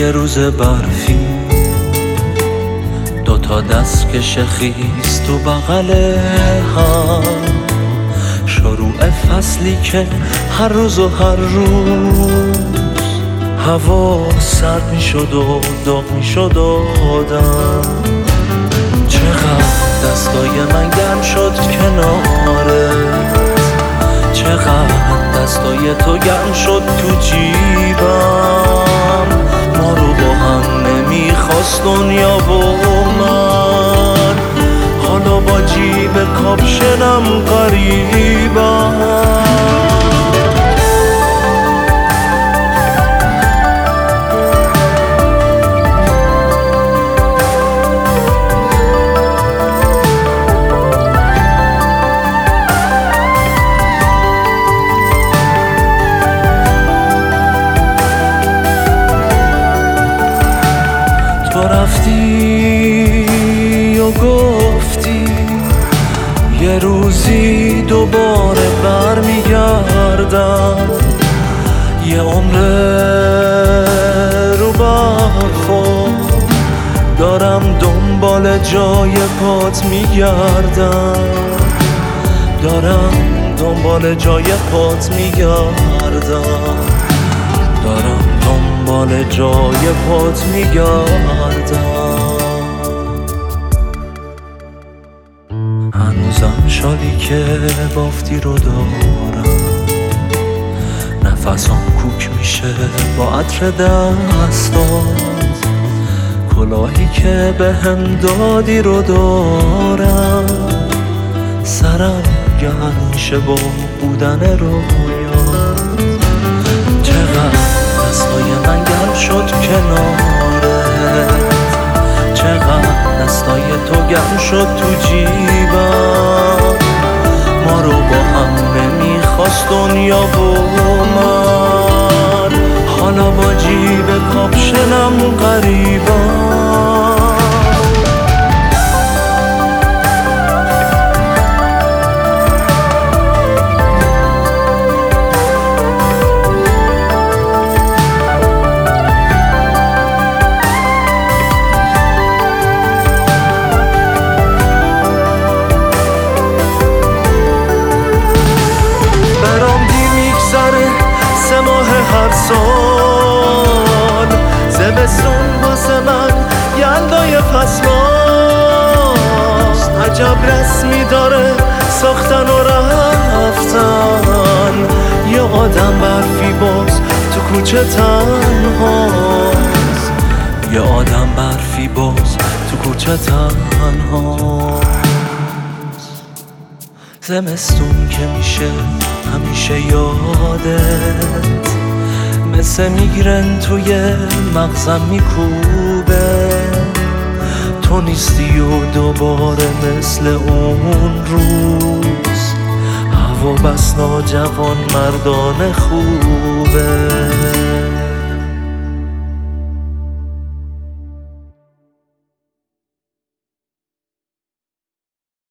یه روز برفی، دوتا دستکش خیس تو بغل هم، شروع فصلی که هر روز و هر روز هوا سرد میشد و داغ میشد آدم. چقدر دستای من گرم شد کنارت، چقدر دستای تو گرم شد تو جیبم. ما رو با هم نمیخواست دنیا و من، حالا با جیب کاپشنم غریبم. تو رفتی و گفتی یه روزی دوباره برمیگردم، یه عمره رو برخورد دارم دنبال جای پات میگردم، دارم دنبال جای پات میگردم، دارم دنبال جای پات میگردم. هنوزم شالی که بافتی رو دارم، نفسم کوک میشه با عطر دستات، کلاهی که به هم دادی رو دارم، سرم گرم میشه با بودن رویات. چقدر دستای من گرم شد کنارت، چقدر دستای تو گرم شد تو جیبم. ما رو با هم نمیخواست دنیا و من، حالا با جیب کاپشنم غریبم. هر سال زمستون واسه من یلدای فصلاست، عجب رسمی داره ساختن و رفتن، یه آدم برفی باز تو کوچه تنهاست، یه آدم برفی باز تو کوچه تنهاست. زمستون که میشه همیشه یادت، مثل میگرن توی مغزم میکوبه، تو نیستی و دوباره مثل اون روز، هوا بس ناجوان مردانه خوبه.